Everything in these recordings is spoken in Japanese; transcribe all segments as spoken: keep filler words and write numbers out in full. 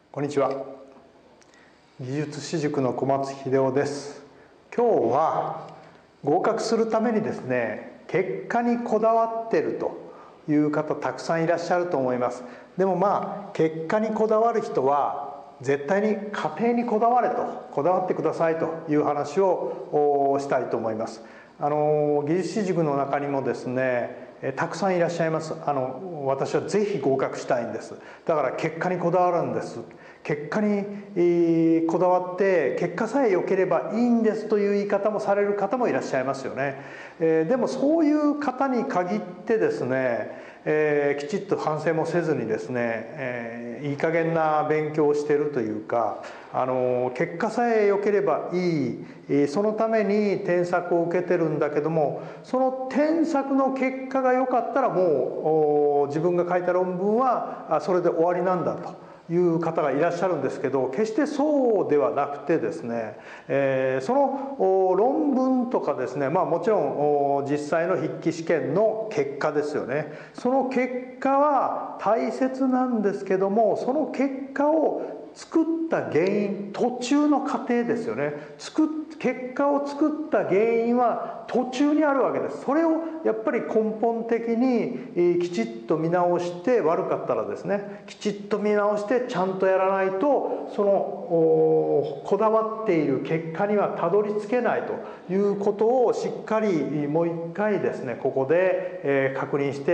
こんにちは。技術私塾の小松秀夫です。今日は合格するためにですね、結果にこだわっているという方たくさんいらっしゃると思います。でもまあ結果にこだわる人は絶対に家庭にこだわれと、こだわってくださいという話をしたいと思います。あの技術私塾の中にもですね、たくさんいらっしゃいます。あの私はぜひ合格したいんです。だから結果にこだわるんです。結果にこだわって結果さえ良ければいいんですという言い方もされる方もいらっしゃいますよね。でもそういう方に限ってですね、えー、きちっと反省もせずにですね、えー、いい加減な勉強をしているというか、あの結果さえ良ければいい、そのために添削を受けてるんだけども、その添削の結果が良かったらもう自分が書いた論文はそれで終わりなんだという方がいらっしゃるんですけど、決してそうではなくてですね、えー、その論文とかですね、まあもちろん実際の筆記試験の結果ですよね。その結果は大切なんですけども、その結果を作った原因、途中の過程ですよね。作っ結果を作った原因は途中にあるわけです。それをやっぱり根本的にきちっと見直して、悪かったらですね、きちっと見直してちゃんとやらないと、そのこだわっている結果にはたどり着けないということをしっかりもう一回ですね、ここで確認して、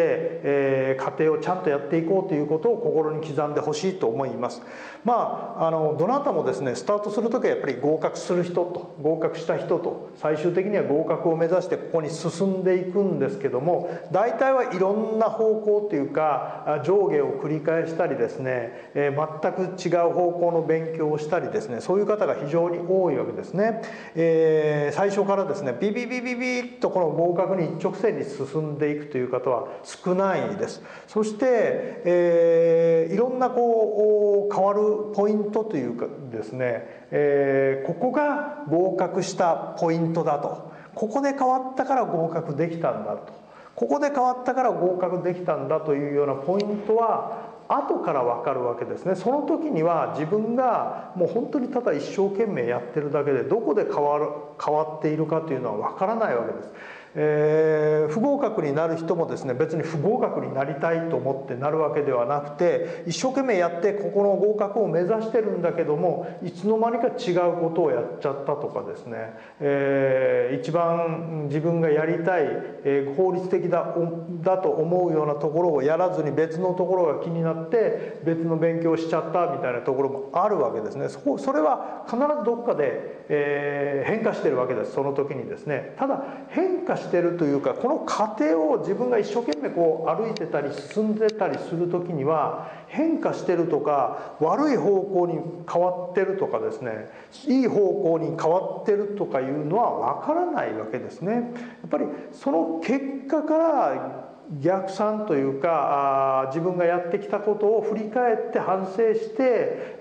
過程をちゃんとやっていこうということを心に刻んでほしいと思います。まあ、あのどなたもですね、スタートする時はやっぱり合格する人と合格した人と最終的には合格を目指してここに進んでいくんですけども、大体はいろんな方向というか上下を繰り返したりですね、えー、全く違う方向の勉強をしたりですね、そういう方が非常に多いわけですね。えー、最初からですねビビビビビッとこの合格に一直線に進んでいくという方は少ないです。そして、えー、いろんなこう変わるポイントというかですね、えー、ここが合格したポイントだと、ここで変わったから合格できたんだと、ここで変わったから合格できたんだというようなポイントは後から分かるわけですね。その時には自分がもう本当にただ一生懸命やってるだけで、どこで変わる変わっているかというのは分からないわけです。えー、不合格になる人もですね、別に不合格になりたいと思ってなるわけではなくて、一生懸命やってここの合格を目指してるんだけども、いつの間にか違うことをやっちゃったとかですね、えー、一番自分がやりたい、えー、効率的だ、だと思うようなところをやらずに別のところが気になって別の勉強をしちゃったみたいなところもあるわけですね。そ, それは必ずどっかで、えー、変化してるわけです。その時にですね、ただ変化してるというか、この過程を自分が一生懸命こう歩いてたり進んでたりする時には、変化してるとか悪い方向に変わってるとかですね、いい方向に変わってるとかいうのは分からないわけですね。やっぱりその結果から逆算というか、自分がやってきたことを振り返って反省して、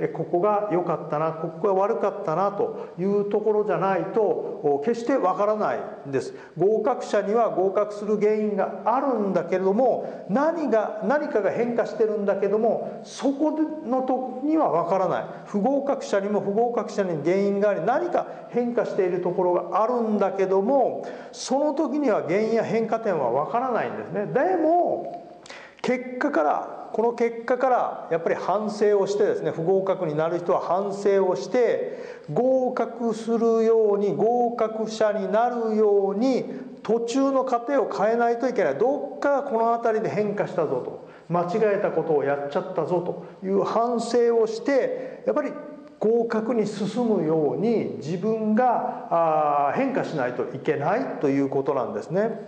ここが良かったな、ここが悪かったなというところじゃないと決してわからないんです。合格者には合格する原因があるんだけれども、何が何かが変化してるんだけども、そこの時にはわからない。不合格者にも不合格者に原因があり、何か変化しているところがあるんだけども、その時には原因や変化点はわからないんですね。でも結果からこの結果からやっぱり反省をしてですね、不合格になる人は反省をして合格するように、合格者になるように途中の過程を変えないといけない。どっかこの辺りで変化したぞと、間違えたことをやっちゃったぞという反省をして、やっぱり合格に進むように自分が変化しないといけないということなんですね。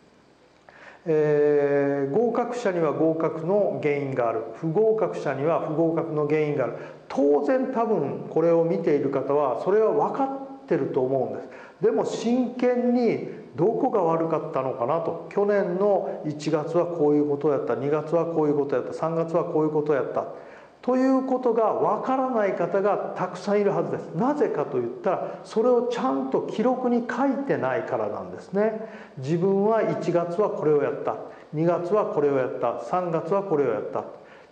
えー、合格者には合格の原因がある、不合格者には不合格の原因がある。当然多分これを見ている方はそれは分かってると思うんです。でも真剣にどこが悪かったのかなと、去年のいちがつはこういうことをやった、にがつはこういうことをやった、さんがつはこういうことをやったということがわからない方がたくさんいるはずです。なぜかといったら、それをちゃんと記録に書いてないからなんですね。自分はいちがつはこれをやった、にがつはこれをやった、さんがつはこれをやった。で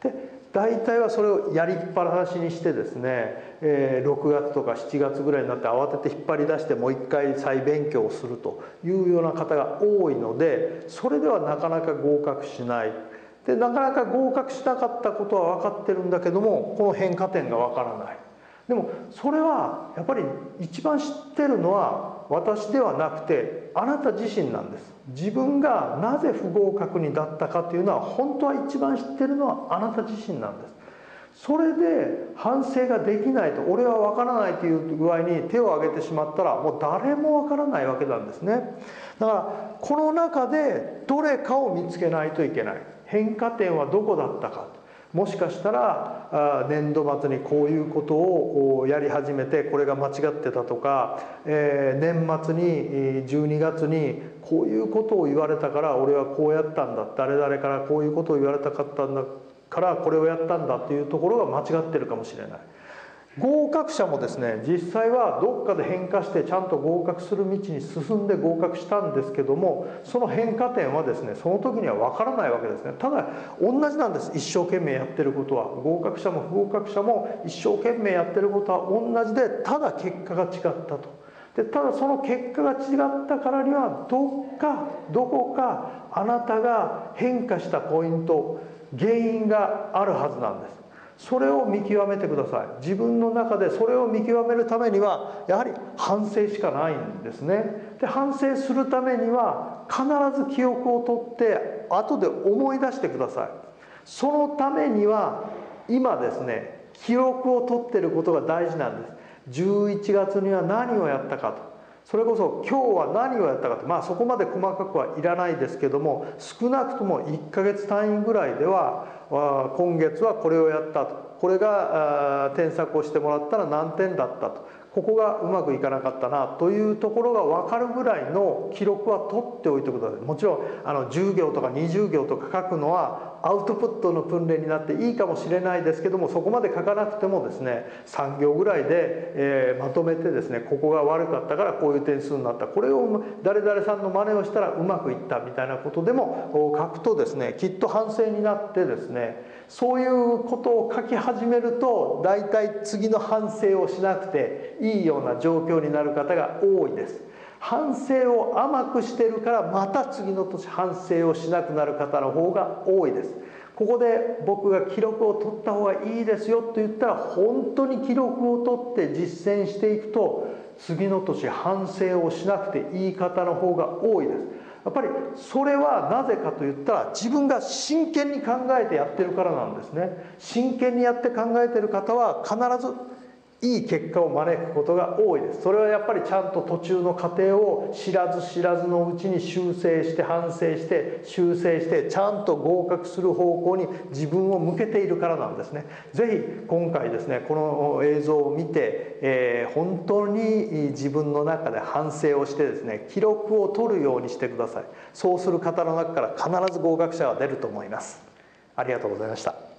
大体はそれをやりっぱなしにしてですね、えー、ろくがつとかしちがつぐらいになって慌てて引っ張り出してもう一回再勉強をするというような方が多いので、それではなかなか合格しない。でなかなか合格しなかったことは分かってるんだけども、この変化点が分からない。でもそれはやっぱり一番知ってるのは私ではなくてあなた自身なんです。自分がなぜ不合格になったかというのは本当は一番知ってるのはあなた自身なんです。それで反省ができないと、俺は分からないという具合に手を挙げてしまったらもう誰も分からないわけなんですね。だからこの中でどれかを見つけないといけない。変化点はどこだったか。もしかしたら年度末にこういうことをやり始めてこれが間違ってたとか、えー、年末にじゅうにがつにこういうことを言われたから俺はこうやったんだ、誰々からこういうことを言われたかったんだからこれをやったんだっていうところが間違ってるかもしれない。合格者もですね、実際はどっかで変化してちゃんと合格する道に進んで合格したんですけども、その変化点はですねその時には分からないわけですね。ただ同じなんです。一生懸命やってることは、合格者も不合格者も一生懸命やってることは同じで、ただ結果が違ったと。でただその結果が違ったからにはどっかどこかあなたが変化したポイント、原因があるはずなんです。それを見極めてください。自分の中でそれを見極めるためにはやはり反省しかないんですね。で反省するためには必ず記憶を取って後で思い出してください。そのためには今ですね記録を取っていることが大事なんです。じゅういちがつには何をやったかと、それこそ今日は何をやったかと、まあそこまで細かくはいらないですけども、少なくともいっかげつ単位ぐらいでは今月はこれをやったと、これが添削をしてもらったら何点だったと、ここがうまくいかなかったなというところが分かるぐらいの記録は取っておいてください。もちろんあのじゅうぎょうとかにじゅうぎょうとか書くのはアウトプットの訓練になっていいかもしれないですけども、そこまで書かなくてもですねさんぎょうぐらいで、えー、まとめてですね、ここが悪かったからこういう点数になった、これを誰々さんの真似をしたらうまくいったみたいなことでも書くとですね、きっと反省になってですね、そういうことを書き始めると大体次の反省をしなくていいような状況になる方が多いです。反省を甘くしてるからまた次の年反省をしなくなる方の方が多いです。ここで僕が記録を取った方がいいですよと言ったら本当に記録を取って実践していくと次の年反省をしなくていい方の方が多いです。やっぱりそれはなぜかといったら自分が真剣に考えてやってるからなんですね。真剣にやって考えてる方は必ずいい結果を招くことが多いです。それはやっぱりちゃんと途中の過程を知らず知らずのうちに修正して反省して修正してちゃんと合格する方向に自分を向けているからなんですね。ぜひ今回ですねこの映像を見て、えー、本当に自分の中で反省をしてですね記録を取るようにしてください。そうする方の中から必ず合格者が出ると思います。ありがとうございました。